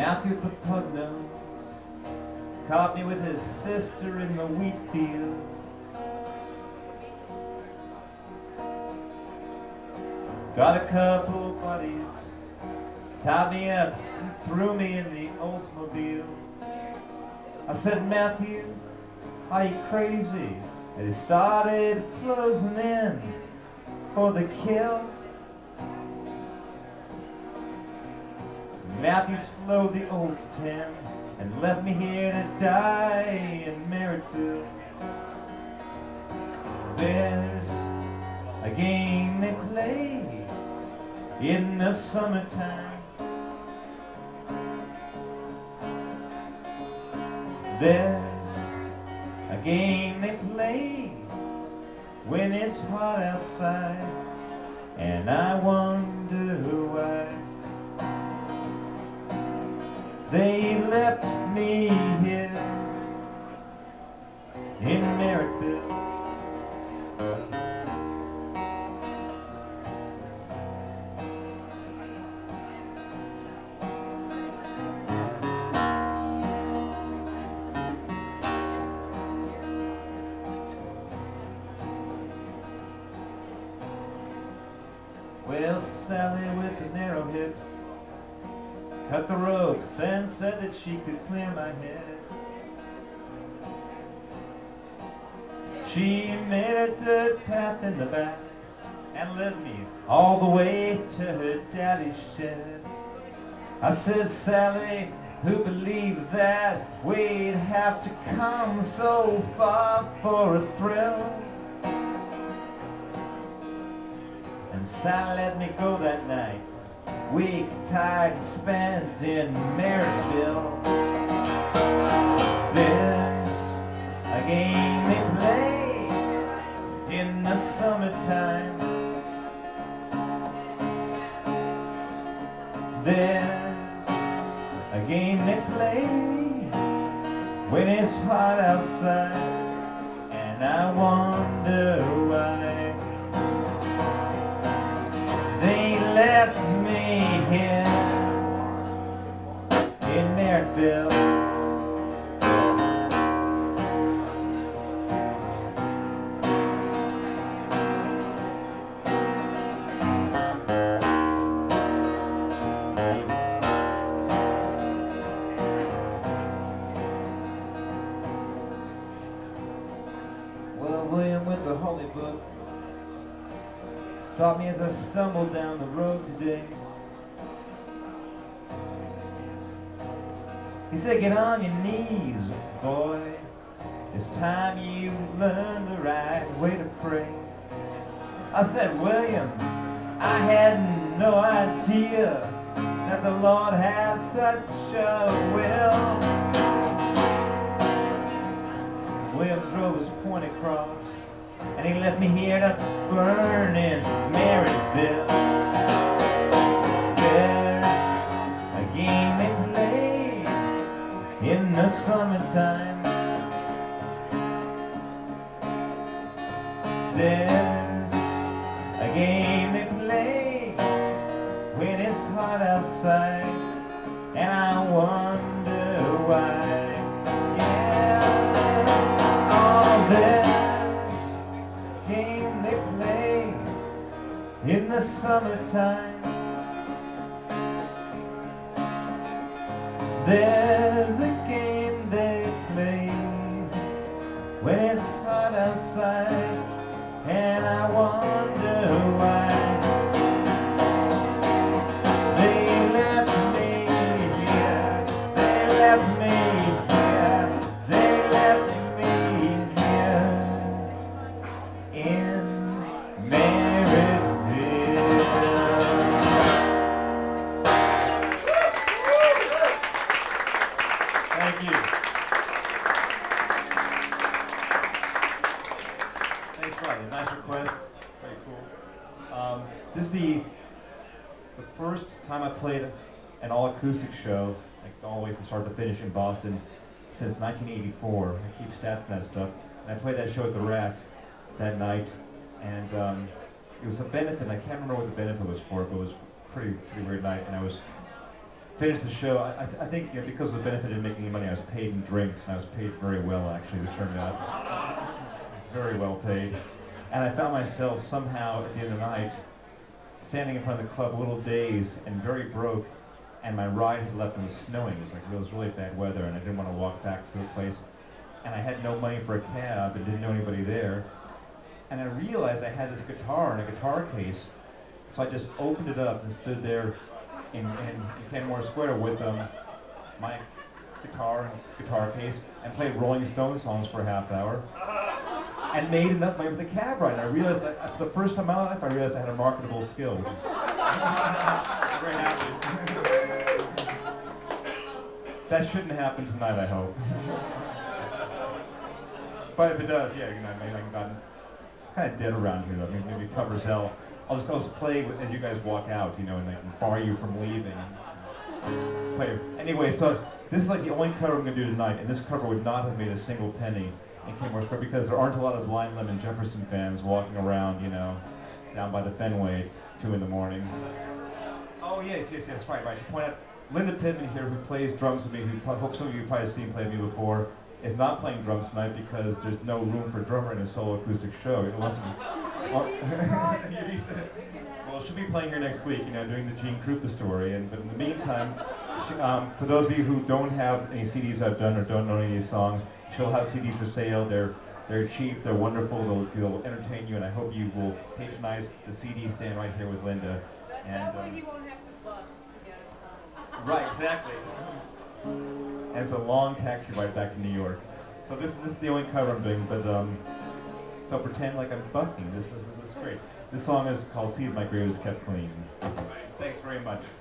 Matthew the Pug-Nose caught me with his sister in the wheat field. Got a couple buddies, tied me up and threw me in the Oldsmobile. I said, Matthew, are you crazy? And he started closing in for the kill. Matthew slowed the Olds 10 and left me here to die in Merrittville. There's a game they play in the summertime. There's a game they play when it's hot outside, and I wonder why they left me here in Merrittville. Well, Sally with the narrow hips cut the ropes and said that she could clear my head. She made a dirt path in the back and led me all the way to her daddy's shed. I said, Sally, who believed that we'd have to come so far for a thrill? And Sally let me go that night, week tired spent in Merrittville. There's a game they play in the summertime. There's a game they play when it's hot outside, and I wonder why they left me here in Merrittville. Well, William with the Holy Book stopped me as I stumbled down the road today. He said, get on your knees, boy. It's time you learn the right way to pray. I said, William, I had no idea that the Lord had such a will. William drove his pointed cross, and he left me here to burn in Merrittville. There's a game they play in the summertime. There's a game they play when it's hot outside, and I wonder why. Yeah, all this game they play in the summertime. There's a game they play when it's hot outside, and I wonder why they left me here. They left me here. They left me here in Merrittville. Thank you. Thanks, Rodney. Nice request. Very cool. This is the first time I played an all-acoustic show, like all the way from start to finish in Boston, since 1984. I keep stats and that stuff. And I played that show at the Rat that night, and it was a benefit. I can't remember what the benefit was for, but it was pretty weird night. And I was finished the show. I think because of the benefit of making any money, I was paid in drinks, and I was paid very well, actually, as it turned out. Very well paid. And I found myself somehow at the end of the night standing in front of the club a little dazed and very broke, and my ride had left and it was snowing. It was really bad weather, and I didn't want to walk back to the place. And I had no money for a cab and didn't know anybody there. And I realized I had this guitar in a guitar case, so I just opened it up and stood there in Kenmore Square with my guitar case and played Rolling Stones songs for a half hour. And made enough money with the cab ride. And I realized that for the first time in my life, I realized I had a marketable skill. Which is very happy. That shouldn't happen tonight, I hope. But if it does, yeah, maybe I've gotten kind of dead around here, though. Maybe covers hell. I'll just play as you guys walk out, and I can bar you from leaving. Play. Anyway, so this is like the only cover I'm going to do tonight, and this cover would not have made a single penny in Kenmore Square because there aren't a lot of Blind Lemon Jefferson fans walking around, down by the Fenway at 2 in the morning. Oh, yes, right. I should point out, Linda Pittman here, who plays drums with me, who I hope some of you have probably seen play with me before, is not playing drums tonight because there's no room for a drummer in a solo acoustic show. It wasn't. Well, she'll be playing here next week, doing the Gene Krupa story. But in the meantime, for those of you who don't have any CDs I've done or don't know any of these songs, she'll have CDs for sale. They're cheap, they're wonderful, they'll entertain you, and I hope you will patronize the CD stand right here with Linda. That way he won't have to bust to get a song. Right, exactly. And it's a long taxi ride back to New York. So this is the only cover I'm doing, but so pretend like I'm busking. This is great. This song is called "See If My Grave Is Kept Clean." Thanks very much.